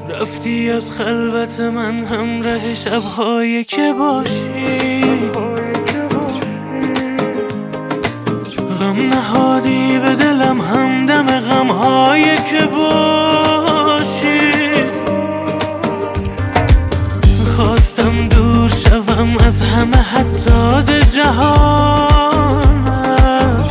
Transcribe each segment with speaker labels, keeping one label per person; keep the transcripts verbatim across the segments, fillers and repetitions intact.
Speaker 1: رفتی از خلوت من همراه شب‌هایی که باشی، غم نهادی به دلم همدم غم‌هایی که باشی. خواستم دور شوم از همه حتی از جهانم،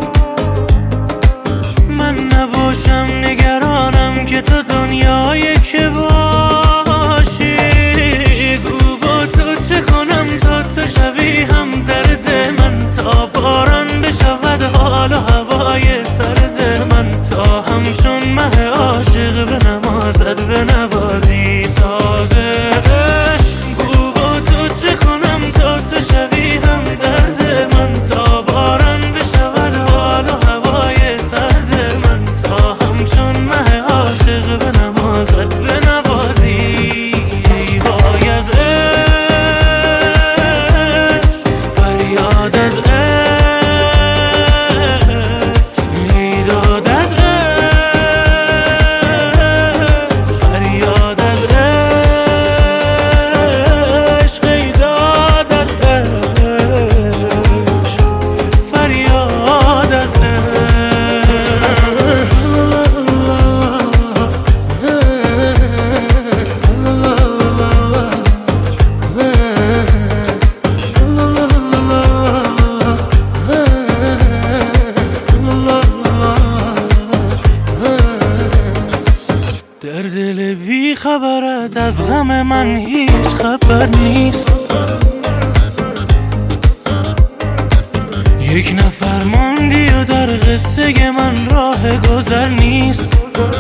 Speaker 1: من نباشم نگرانم که تو دنیایی که باشی. گو با تو چه کنم تا تو شوی هم درد من، تا باران بشود حال و هوای سرد من، تا همچون مه عاشق به نمازت به نوازی سازش. گو با تو چه کنم تا تو شوی هم درد من، تا باران بشود حال و هوای سرد من، تا همچون مه عاشق به نمازت به نوازی. وای از عشق فریاد از عشق، میداد از عشق فریاد از عشق، ایداد از عشق فریاد از در دل بی خبرت از غم من هیچ خبر نیست. یک نفر ماندی و در قصه من راه گذر نیست.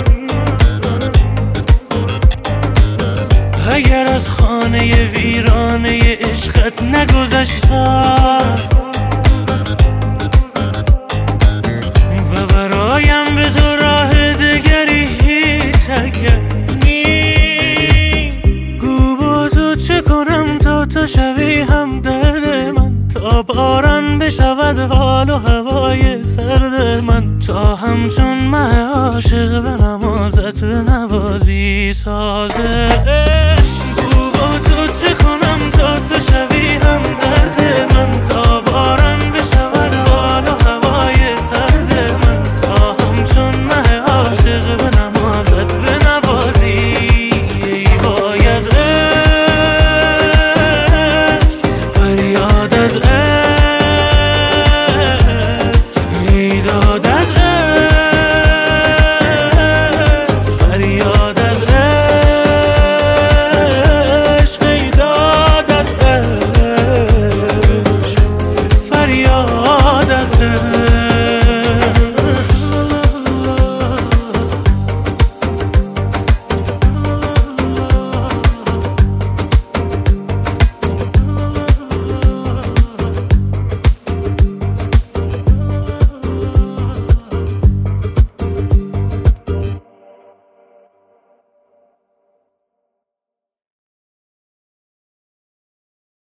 Speaker 1: اگر از خانه ویرانه عشقت نگذشتم و برایم به تو راه دگری هیچ اگر نیست. گو با تو چه کنم تا تو شوی هم درد من، تا باران بشود حال و هوای سرد من، تا همچون مه عاشق به نمازت به نوازی سازش. گو با تو چه کنم تا تو شوی هم درد